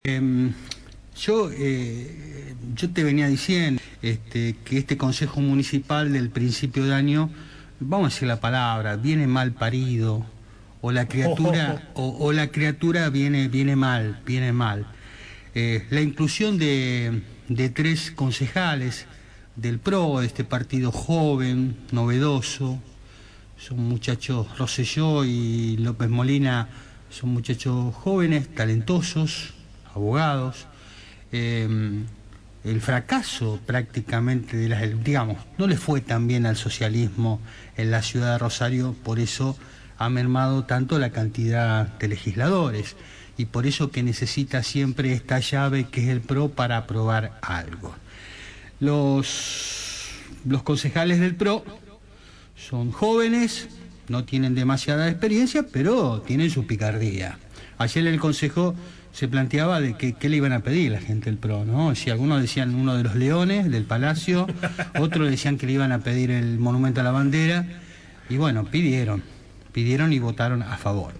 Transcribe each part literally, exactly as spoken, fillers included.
Eh, yo, eh, yo te venía diciendo este, que este Consejo Municipal del principio de año, vamos a decir la palabra, viene mal parido, o la criatura, o, o la criatura viene, viene mal, viene mal. Eh, la inclusión de, de tres concejales del P R O, de este partido joven, novedoso, son muchachos, Rosselló y López Molina, son muchachos jóvenes, talentosos, abogados. Eh, el fracaso prácticamente de las, digamos, no le fue tan bien al socialismo en la ciudad de Rosario, por eso ha mermado tanto la cantidad de legisladores y por eso que necesita siempre esta llave que es el P R O para aprobar algo. Los, los concejales del P R O son jóvenes, no tienen demasiada experiencia, pero tienen su picardía. Ayer en el Consejo se planteaba de que, qué le iban a pedir la gente del P R O, ¿no? Si algunos decían uno de los leones del Palacio, otros decían que le iban a pedir el monumento a la bandera, y bueno, pidieron, pidieron y votaron a favor.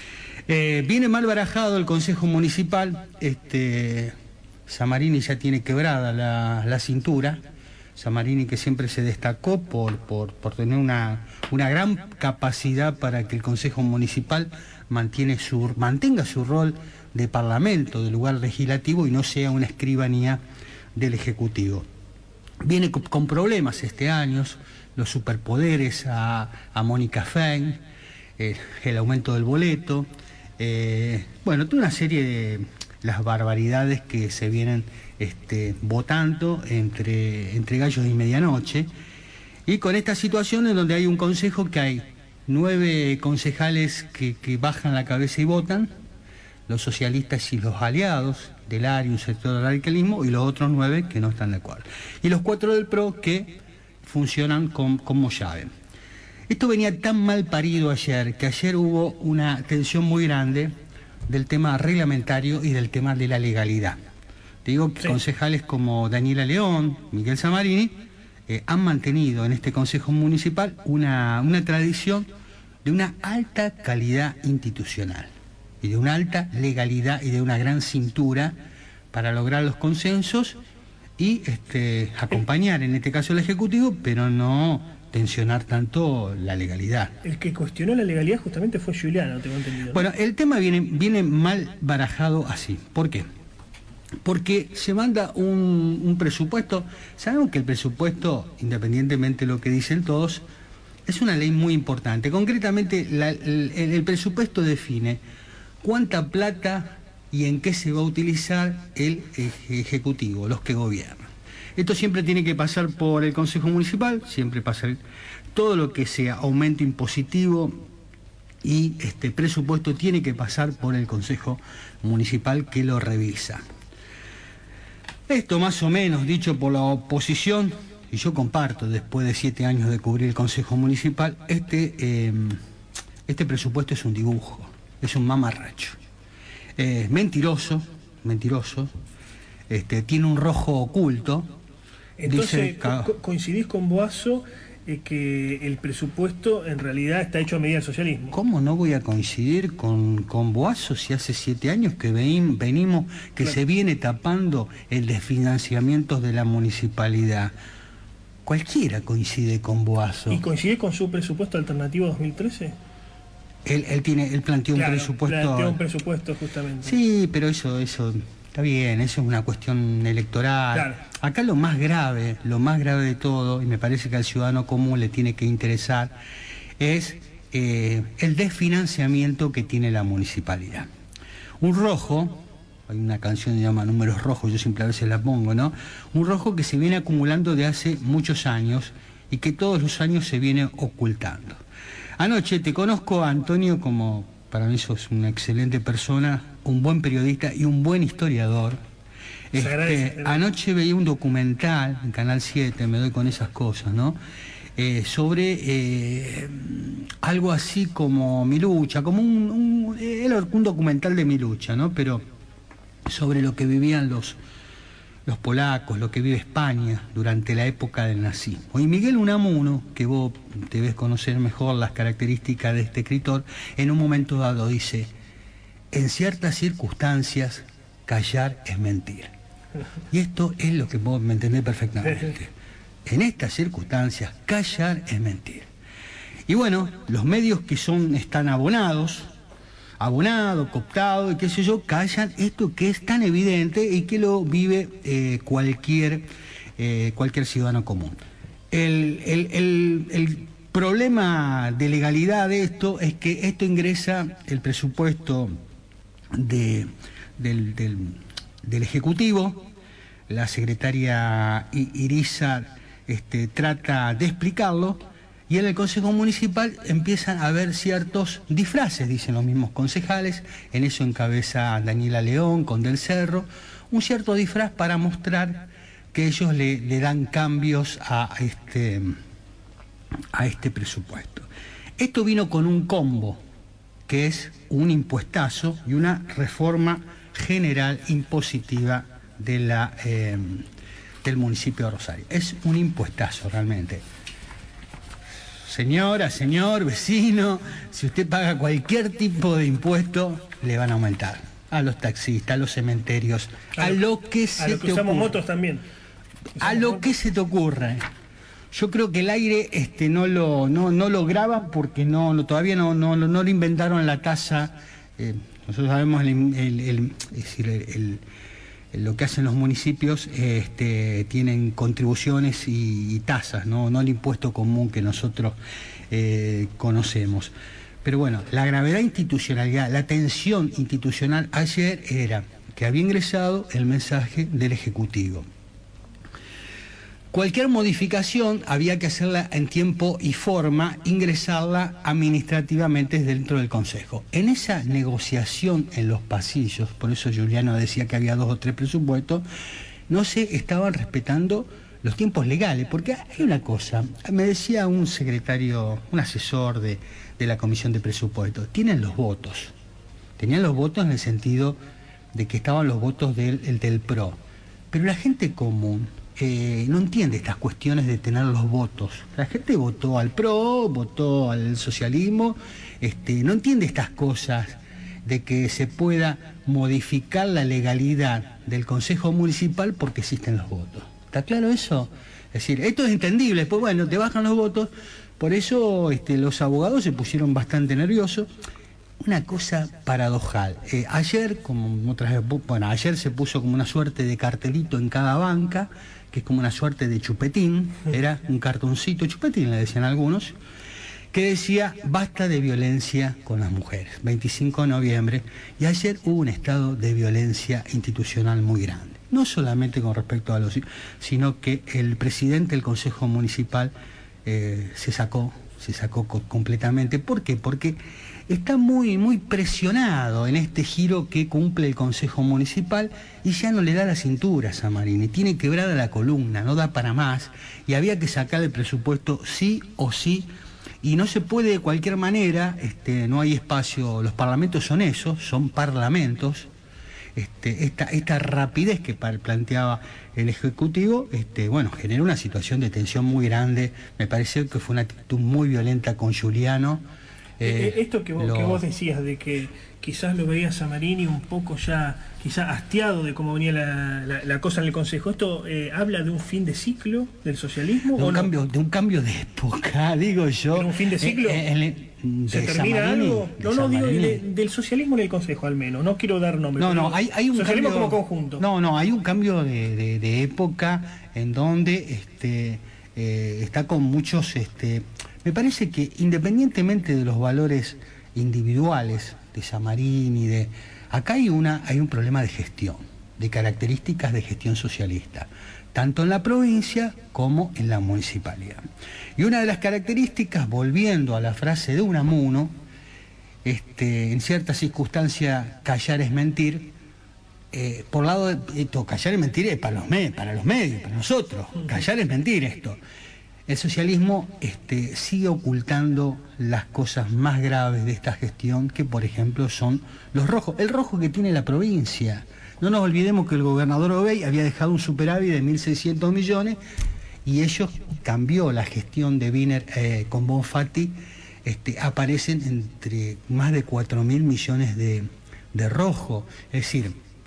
Eh, viene mal barajado el Consejo Municipal, este, Samarini ya tiene quebrada la, la cintura, Samarini que siempre se destacó por, por, por tener una, una gran capacidad para que el Consejo Municipal mantiene su, mantenga su rol de parlamento, de lugar legislativo y no sea una escribanía del Ejecutivo. Viene con, con problemas este año, los superpoderes a, a Mónica Fein, eh, el aumento del boleto, eh, bueno, toda una serie de las barbaridades que se vienen este, votando entre, entre gallos y medianoche, y con esta situación en donde hay un consejo que hay nueve concejales que, que bajan la cabeza y votan, los socialistas y los aliados del área, un sector del radicalismo, y los otros nueve que no están de acuerdo. Y los cuatro del P R O que funcionan con, como llave. Esto venía tan mal parido ayer, que ayer hubo una tensión muy grande del tema reglamentario y del tema de la legalidad. Te digo que sí. Concejales como Daniela León, Miguel Samarini, eh, han mantenido en este Consejo Municipal una, una tradición de una alta calidad institucional y de una alta legalidad y de una gran cintura para lograr los consensos y este, acompañar en este caso al Ejecutivo, pero no tensionar tanto la legalidad. El que cuestionó la legalidad justamente fue Giuliano, tengo entendido, ¿no? Bueno, el tema viene, viene mal barajado así. ¿Por qué? Porque se manda un, un presupuesto. Sabemos que el presupuesto, independientemente de lo que dicen todos, es una ley muy importante. Concretamente, la, el, el presupuesto define cuánta plata y en qué se va a utilizar el Ejecutivo, los que gobiernan. Esto siempre tiene que pasar por el Consejo Municipal, siempre pasa el, todo lo que sea aumento impositivo y este presupuesto tiene que pasar por el Consejo Municipal que lo revisa. Esto más o menos dicho por la oposición, y yo comparto después de siete años de cubrir el Consejo Municipal, este, eh, este presupuesto es un dibujo, es un mamarracho. Eh, mentiroso, mentiroso, este, tiene un rojo oculto. Entonces, dice, co ¿coincidís con Boazo eh, que el presupuesto en realidad está hecho a medida del socialismo? ¿Cómo no voy a coincidir con, con Boazo si hace siete años que ven, venimos, que claro, se viene tapando el desfinanciamiento de la municipalidad? Cualquiera coincide con Boazo. ¿Y coincide con su presupuesto alternativo dos mil trece? Él, él, tiene, él planteó claro, un presupuesto... planteó un presupuesto justamente. Sí, pero eso... eso está bien, eso es una cuestión electoral. Claro. Acá lo más grave, lo más grave de todo, y me parece que al ciudadano común le tiene que interesar, es eh, el desfinanciamiento que tiene la municipalidad. Un rojo, hay una canción que se llama Números Rojos, yo siempre a veces la pongo, ¿no? Un rojo que se viene acumulando de hace muchos años y que todos los años se viene ocultando. Anoche te conozco a Antonio como... Para mí sos una excelente persona, un buen periodista y un buen historiador. Este, agradece, anoche veía un documental en Canal siete, me doy con esas cosas, ¿no? Eh, sobre eh, algo así como mi lucha, como un, un, era un documental de mi lucha, ¿no? Pero sobre lo que vivían los, los polacos, lo que vive España durante la época del nazismo. Y Miguel Unamuno, que vos debes conocer mejor las características de este escritor, en un momento dado dice: en ciertas circunstancias callar es mentir. Y esto es lo que vos me entendés perfectamente. En estas circunstancias, callar es mentir. Y bueno, los medios que son están abonados, abonados, cooptados y qué sé yo, callan esto que es tan evidente y que lo vive eh, cualquier, eh, cualquier ciudadano común. El, el, el, el problema de legalidad de esto es que esto ingresa el presupuesto de, del, del, del Ejecutivo. La secretaria Irizar este, trata de explicarlo, y en el Consejo Municipal empiezan a haber ciertos disfraces, dicen los mismos concejales. En eso encabeza Daniela León con Del Cerro, un cierto disfraz para mostrar que ellos le, le dan cambios a este, a este presupuesto. Esto vino con un combo, que es un impuestazo y una reforma general impositiva de la, eh, del municipio de Rosario. Es un impuestazo realmente. Señora, señor, vecino, si usted paga cualquier tipo de impuesto, le van a aumentar. A los taxistas, a los cementerios, a, a lo que se a lo que te usamos ocurra. motos también. A lo motos. que se te ocurra. Yo creo que el aire este, no, lo, no, no lo graba porque no, no, todavía no, no, no le inventaron la tasa. Eh, nosotros sabemos el, el, el, es decir, el, el lo que hacen los municipios, este, tienen contribuciones y, y tasas, ¿no? No el impuesto común que nosotros eh, conocemos. Pero bueno, la gravedad institucionalidad, la tensión institucional ayer era que había ingresado el mensaje del Ejecutivo. Cualquier modificación había que hacerla en tiempo y forma, ingresarla administrativamente dentro del Consejo. En esa negociación en los pasillos, por eso Juliano decía que había dos o tres presupuestos, no se estaban respetando los tiempos legales, porque hay una cosa, me decía un secretario, un asesor de, de la Comisión de Presupuestos, tienen los votos, tenían los votos en el sentido de que estaban los votos del, el, del P R O, pero la gente común Eh, no entiende estas cuestiones de tener los votos. La gente votó al P R O, votó al socialismo, este, no entiende estas cosas de que se pueda modificar la legalidad del Consejo Municipal porque existen los votos. ¿Está claro eso? Es decir, esto es entendible, pues bueno, te bajan los votos, por eso este, los abogados se pusieron bastante nerviosos. Una cosa paradojal. Eh, ayer, como otras, bueno, ayer se puso como una suerte de cartelito en cada banca, que es como una suerte de chupetín, era un cartoncito, chupetín le decían algunos, que decía basta de violencia con las mujeres, veinticinco de noviembre, y ayer hubo un estado de violencia institucional muy grande, no solamente con respecto a los, sino que el presidente del Consejo Municipal eh, se sacó, se sacó co completamente. ¿Por qué? Porque está muy, muy presionado en este giro que cumple el Consejo Municipal y ya no le da la cintura a Samarini, tiene quebrada la columna, no da para más y había que sacar el presupuesto sí o sí y no se puede de cualquier manera, este, no hay espacio, los parlamentos son esos, son parlamentos, este, esta, esta rapidez que planteaba el Ejecutivo, este, bueno, generó una situación de tensión muy grande, me pareció que fue una actitud muy violenta con Juliano. Eh, Esto que vos, lo... que vos decías, de que quizás lo veía Samarini un poco ya, quizás hastiado de cómo venía la, la, la cosa en el Consejo, ¿esto eh, habla de un fin de ciclo del socialismo? De un, ¿o cambio, no? de un cambio de época, digo yo. ¿Pero un fin de ciclo? Eh, eh, de ¿Se termina Samarini, algo? No, no, digo de, del socialismo en el Consejo al menos, no quiero dar nombres. No, no, hay, hay un socialismo cambio, como conjunto. No, no, hay un cambio de, de, de época en donde este, eh, está con muchos... Este, me parece que independientemente de los valores individuales de Samarini, de acá hay una hay un problema de gestión, de características de gestión socialista, tanto en la provincia como en la municipalidad. Y una de las características, volviendo a la frase de Unamuno, este, en ciertas circunstancias callar es mentir. Eh, por lado de esto, callar es mentir es para los, me, para los medios, para nosotros. Callar es mentir esto. El socialismo este, sigue ocultando las cosas más graves de esta gestión, que por ejemplo son los rojos. El rojo que tiene la provincia. No nos olvidemos que el gobernador Obey había dejado un superávit de mil seiscientos millones y ellos cambió la gestión de Wiener eh, con Bonfatti. Este, aparecen entre más de cuatro mil millones de, de rojo. Es decir,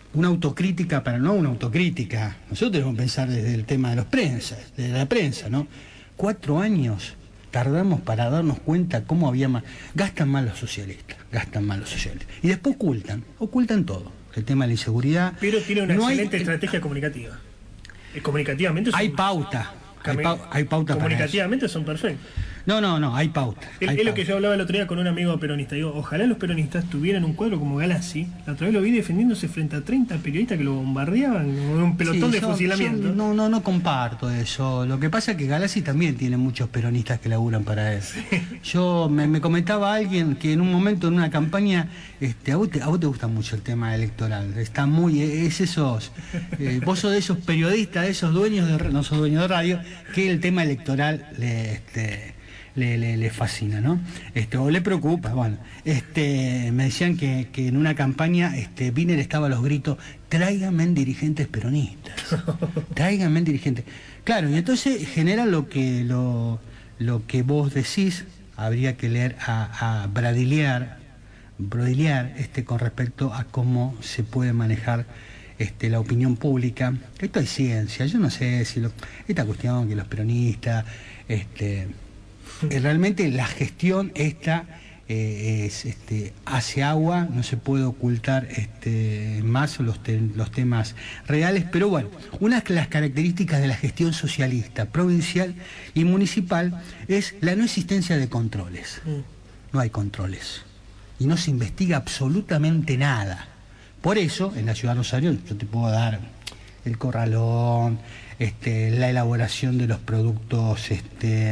una autocrítica, para no una autocrítica, nosotros debemos pensar desde el tema de los prensa, de la prensa, ¿no? Cuatro años tardamos para darnos cuenta cómo había más. Gastan mal los socialistas, gastan mal los socialistas. Y después ocultan, ocultan todo. El tema de la inseguridad. Pero tiene una no excelente hay, estrategia comunicativa. Eh, comunicativamente son, hay pauta. Hay, pau, hay pauta comunicativamente para eso. Son perfectos. No, no, no, hay pauta. Es, hay es pauta. lo que yo hablaba el otro día con un amigo peronista. Digo, ojalá los peronistas tuvieran un cuadro como Galassi. La otra vez lo vi defendiéndose frente a treinta periodistas que lo bombardeaban con un pelotón sí, de yo, fusilamiento. Yo no, no, no comparto eso. Lo que pasa es que Galassi también tiene muchos peronistas que laburan para él. Sí. Yo me, me comentaba alguien que en un momento en una campaña, este, a vos te, a vos te gusta mucho el tema electoral. Está muy, es esos, eh, vos sos de esos periodistas, de esos dueños de, no sos dueños de radio, que el tema electoral le, este, Le, le, le fascina, ¿no? Este, o le preocupa, bueno. Este, me decían que, que en una campaña este, Wiener estaba a los gritos, tráiganme dirigentes peronistas, tráiganme dirigentes. Claro, y entonces genera lo que, lo, lo que vos decís, habría que leer a, a Bradiliar, Bradiliar este, con respecto a cómo se puede manejar este, la opinión pública. Esto es ciencia, yo no sé si lo, esta cuestión que los peronistas... Este, realmente la gestión esta eh, es, este, hace agua, no se puede ocultar este, más los, te, los temas reales, pero bueno, una de las características de la gestión socialista, provincial y municipal es la no existencia de controles. No hay controles y no se investiga absolutamente nada. Por eso, en la ciudad de Rosario, yo te puedo dar el corralón, este, la elaboración de los productos, este,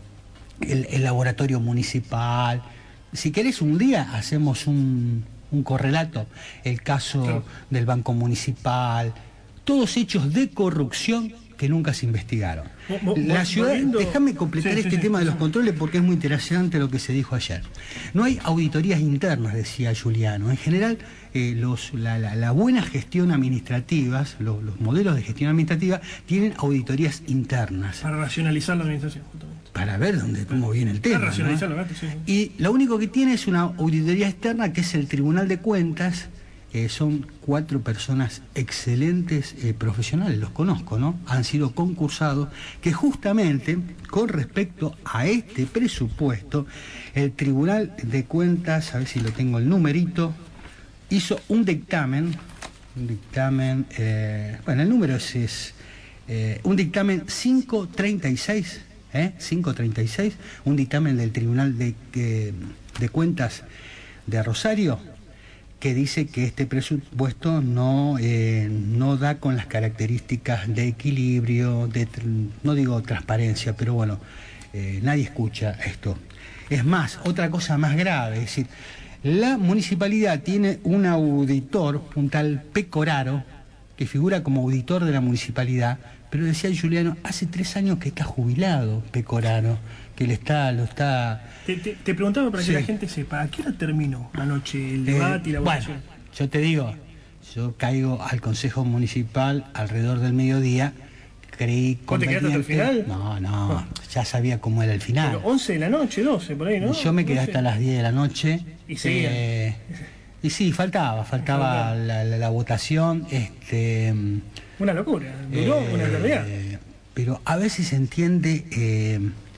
El, el laboratorio municipal. Si querés un día hacemos un, un correlato, el caso claro. del Banco Municipal, todos hechos de corrupción que nunca se investigaron. Mo, mo, la ciudad, viendo... déjame completar sí, este sí, tema sí, de los sí. controles porque es muy interesante lo que se dijo ayer. No hay auditorías internas, decía Giuliano. En general, eh, los, la, la, la buena gestión administrativa, los, los modelos de gestión administrativa tienen auditorías internas. Para racionalizar la administración, justamente. Para ver dónde cómo viene el tema. ¿No? Sí, sí. Y lo único que tiene es una auditoría externa, que es el Tribunal de Cuentas. Eh, son cuatro personas excelentes eh, profesionales, los conozco, ¿no? Han sido concursados, que justamente con respecto a este presupuesto, el Tribunal de Cuentas, a ver si lo tengo el numerito, hizo un dictamen, un dictamen, eh, bueno, el número es, es eh, un dictamen quinientos treinta y seis, ¿eh? quinientos treinta y seis, un dictamen del Tribunal de, de, de Cuentas de Rosario, que dice que este presupuesto no, eh, no da con las características de equilibrio, de, no digo transparencia, pero bueno, eh, nadie escucha esto. Es más, otra cosa más grave, es decir, la municipalidad tiene un auditor, un tal Pecoraro, que figura como auditor de la municipalidad, pero decía Giuliano, hace tres años que está jubilado Pecoraro, que le está, lo está... Te, te, te preguntaba para sí. que la gente sepa, ¿a qué hora terminó anoche el debate eh, y la votación? Bueno, yo te digo, yo caigo al Consejo Municipal alrededor del mediodía, creí... ¿Vos te quedaste hasta el final? No, no, oh. ya sabía cómo era el final. Pero once de la noche, doce, por ahí, ¿no? Yo me quedé once. Hasta las diez de la noche. ¿Y seguía? Eh, y sí, faltaba, faltaba la, la, la votación, este... Una locura, duró eh, una eternidad. Pero a veces se entiende... Eh,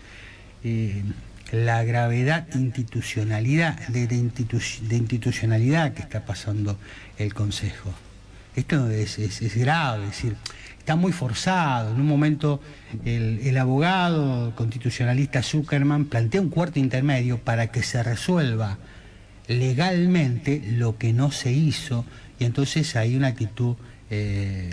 eh, la gravedad institucionalidad de, de, institu de institucionalidad que está pasando el Consejo. Esto es, es, es grave, es decir, está muy forzado. En un momento el, el abogado constitucionalista Zuckerman plantea un cuarto intermedio para que se resuelva legalmente lo que no se hizo, y entonces hay una actitud eh,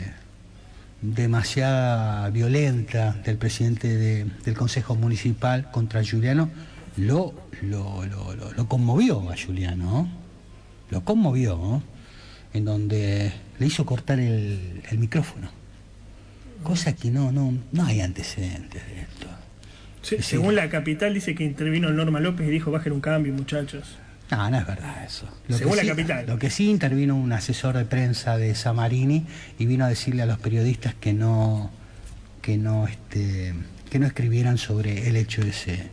demasiada violenta del presidente de, del Consejo Municipal contra Giuliano. Lo, lo, lo, lo, lo conmovió a Giuliano, ¿no? Lo conmovió, ¿no? En donde le hizo cortar el, el micrófono, cosa que no, no, no hay antecedentes de esto. Sí, decir, según la Capital dice que intervino Norma López y dijo bajen un cambio, muchachos. No, no es verdad eso. Lo según la sí, Capital. Lo que sí intervino un asesor de prensa de Samarini y vino a decirle a los periodistas que no, que no, este, que no escribieran sobre el hecho ese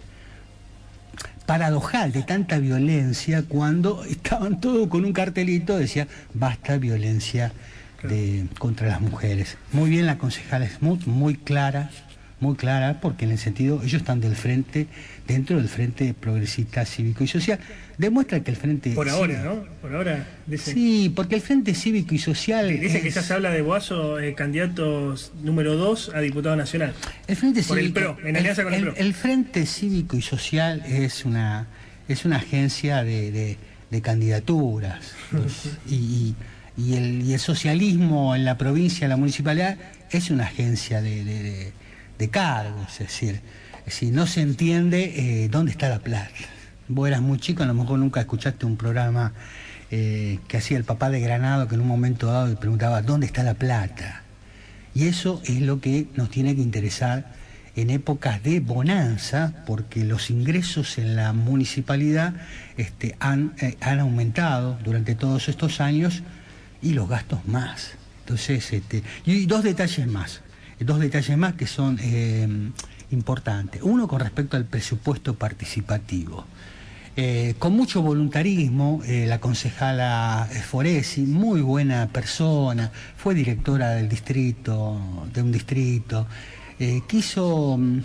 paradojal de tanta violencia, cuando estaban todos con un cartelito decía basta violencia claro. de, contra las mujeres. Muy bien la concejala Smoot, muy clara, muy clara, porque en el sentido, ellos están del frente, dentro del Frente Progresista Cívico y Social. Demuestra que el Frente... Por ahora, sí, ¿no? Por ahora... Dicen, sí, porque el Frente Cívico y Social... Dicen es, que ya se habla de Boazo, eh, candidato número dos a diputado nacional. El Frente por Cívico, el PRO, en alianza el, con el, el PRO. El Frente Cívico y Social es una, es una agencia de, de, de candidaturas. Pues, y, y, y, el, y el socialismo en la provincia, en la municipalidad, es una agencia de... de, de de cargos, es decir, si no se entiende eh, dónde está la plata. Vos eras muy chico, a lo mejor nunca escuchaste un programa eh, que hacía el papá de Granado, que en un momento dado le preguntaba ¿dónde está la plata? Y eso es lo que nos tiene que interesar en épocas de bonanza, porque los ingresos en la municipalidad este, han, eh, han aumentado durante todos estos años y los gastos más. Entonces, este, y dos detalles más. Dos detalles más que son eh, importantes. Uno con respecto al presupuesto participativo. Eh, con mucho voluntarismo, eh, la concejala Foresi, muy buena persona, fue directora del distrito, de un distrito, eh, quiso mm,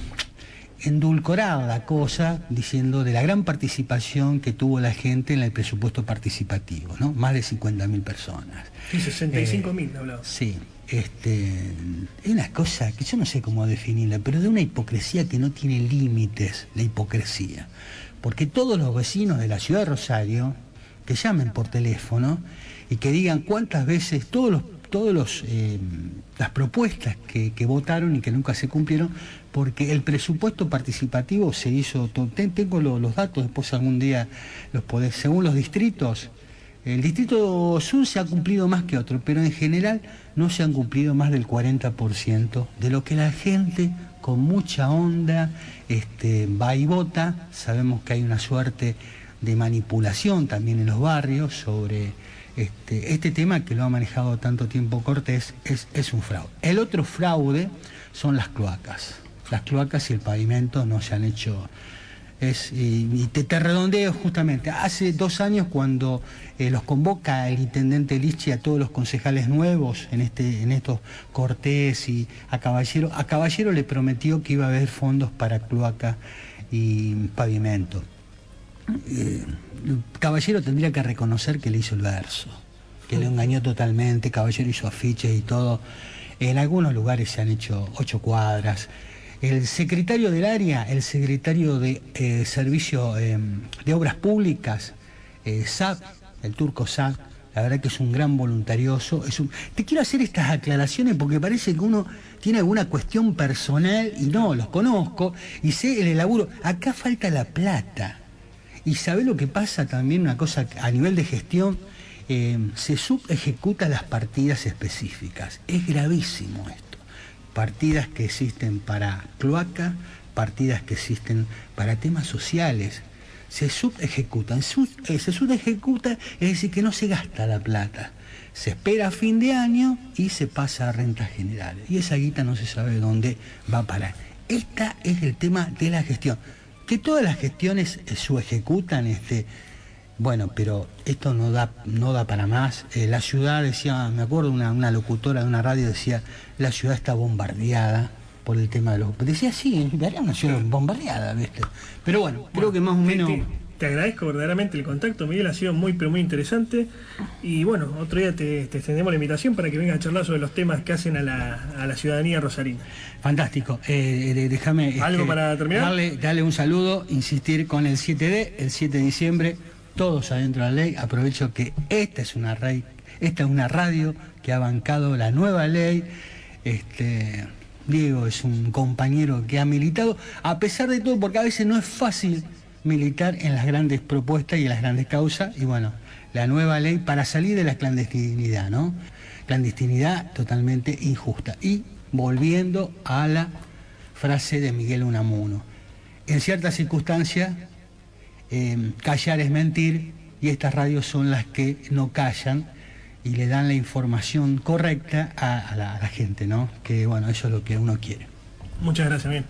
endulcorar la cosa diciendo de la gran participación que tuvo la gente en el presupuesto participativo, ¿no? Más de cincuenta mil personas. Sí, sesenta y cinco mil, eh, hablaba. Sí. Este, es una cosa que yo no sé cómo definirla, pero de una hipocresía que no tiene límites, la hipocresía. Porque todos los vecinos de la ciudad de Rosario, que llamen por teléfono y que digan cuántas veces, todos los, todos los eh, las propuestas que, que votaron y que nunca se cumplieron, porque el presupuesto participativo se hizo, tengo los, los datos, después algún día los podés, según los distritos. El distrito sur se ha cumplido más que otro, pero en general no se han cumplido más del cuarenta por ciento de lo que la gente con mucha onda este, va y vota. Sabemos que hay una suerte de manipulación también en los barrios sobre este, este tema que lo ha manejado tanto tiempo Cortés, es, es un fraude. El otro fraude son las cloacas. Las cloacas y el pavimento no se han hecho... Es, y, y te, te redondeo justamente, hace dos años cuando eh, los convoca el intendente Lichi a todos los concejales nuevos en este en estos Cortés y a Caballero, a Caballero le prometió que iba a haber fondos para cloaca y pavimento. Eh, Caballero tendría que reconocer que le hizo el verso, que le engañó totalmente. Caballero hizo afiches y todo. En algunos lugares se han hecho ocho cuadras. El secretario del área, el secretario de eh, Servicio eh, de Obras Públicas, eh, S A P, el turco S A P, la verdad que es un gran voluntarioso. Es un... Te quiero hacer estas aclaraciones porque parece que uno tiene alguna cuestión personal y no, los conozco y sé el laburo. Acá falta la plata. Y ¿sabés lo que pasa también? Una cosa a nivel de gestión, eh, se subejecutan las partidas específicas. Es gravísimo esto. Partidas que existen para cloaca, partidas que existen para temas sociales, se subejecutan. Sub, eh, se subejecuta, es decir, que no se gasta la plata. Se espera a fin de año y se pasa a rentas generales. Y esa guita no se sabe dónde va a parar. Este es el tema de la gestión. Que todas las gestiones eh, subejecutan, este, bueno, pero esto no da, no da para más. Eh, la ciudad, decía, me acuerdo, una, una locutora de una radio decía, la ciudad está bombardeada por el tema de los... Decía, sí, era una ciudad bombardeada, ¿viste? Pero bueno, bueno creo que más o menos... Te, te agradezco verdaderamente el contacto, Miguel, ha sido muy, pero muy interesante. Y bueno, otro día te, te extendemos la invitación para que vengas a charlar sobre los temas que hacen a la, a la ciudadanía rosarina. Fantástico. Eh, déjame... ¿Algo este, para terminar? Darle, darle un saludo, insistir con el siete D, el siete de diciembre... Todos adentro de la ley. Aprovecho que esta es una rey, esta es una radio que ha bancado la nueva ley. Este, Diego es un compañero que ha militado, a pesar de todo, porque a veces no es fácil militar en las grandes propuestas y en las grandes causas. Y bueno, la nueva ley para salir de la clandestinidad, ¿no? Clandestinidad totalmente injusta. Y volviendo a la frase de Miguel Unamuno, en ciertas circunstancias Eh, callar es mentir, y estas radios son las que no callan y le dan la información correcta a, a, la, a la gente, ¿no? Que bueno, eso es lo que uno quiere. Muchas gracias, bien.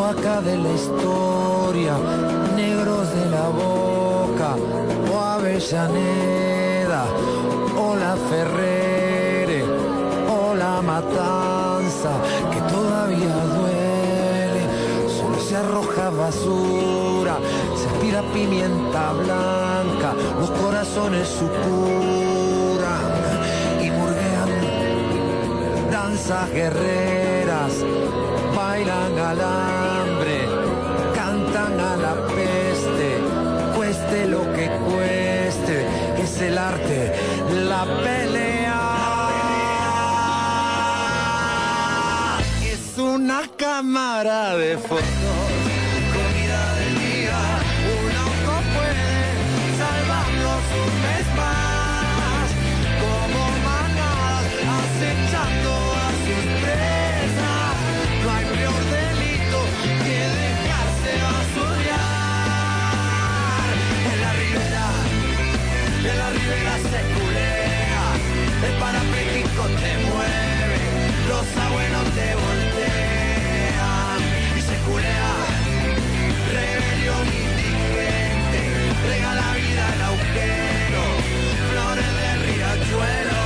cloaca de la historia, negros de la Boca, o Avellaneda, o la Ferrere, o la Matanza, que todavía duele, solo se arroja basura, se aspira pimienta blanca, los corazones supuran y murguean danzas guerreras, bailan al hambre, cantan a la peste, cueste lo que cueste, es el arte, la pelea. Es una cámara de fotos, comida del día, un auto puede salvarnos un mes más, como manadas acechando a sus presas. No hay peor delito que dejarse basurear. En la ribera, en la ribera se culea, el parapléjico te mueve, los abuelos te voltean y se culea. Rebelión indigente, regala vida al agujero, flores de riachuelo.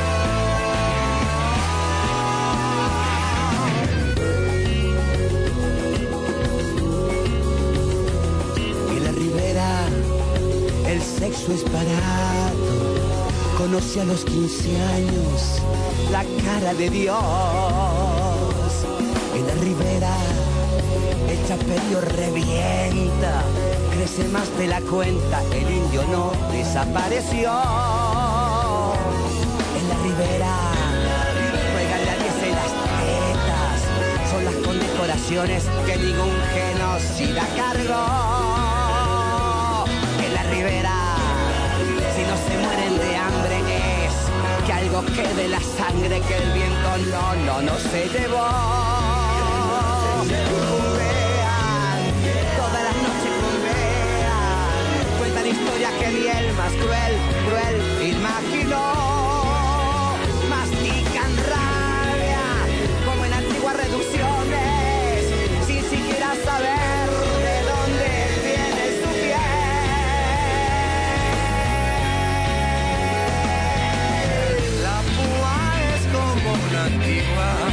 El sexo es barato, conoce a los quince años la cara de Dios. En la ribera el chaperío revienta, crece más de la cuenta, el indio no desapareció. En la ribera juegan la diez en las tetas, son las condecoraciones que ningún genocida cargó. Ribera, si no se mueren de hambre es que algo quede la sangre que el viento no, no, no se llevó. Cumbean, todas las noches cumbean, cuentan historias que ni el más cruel, cruel imaginó. Mastican rabia como en antiguas reducciones, sin siquiera saber de dónde viene su piel. Una antigua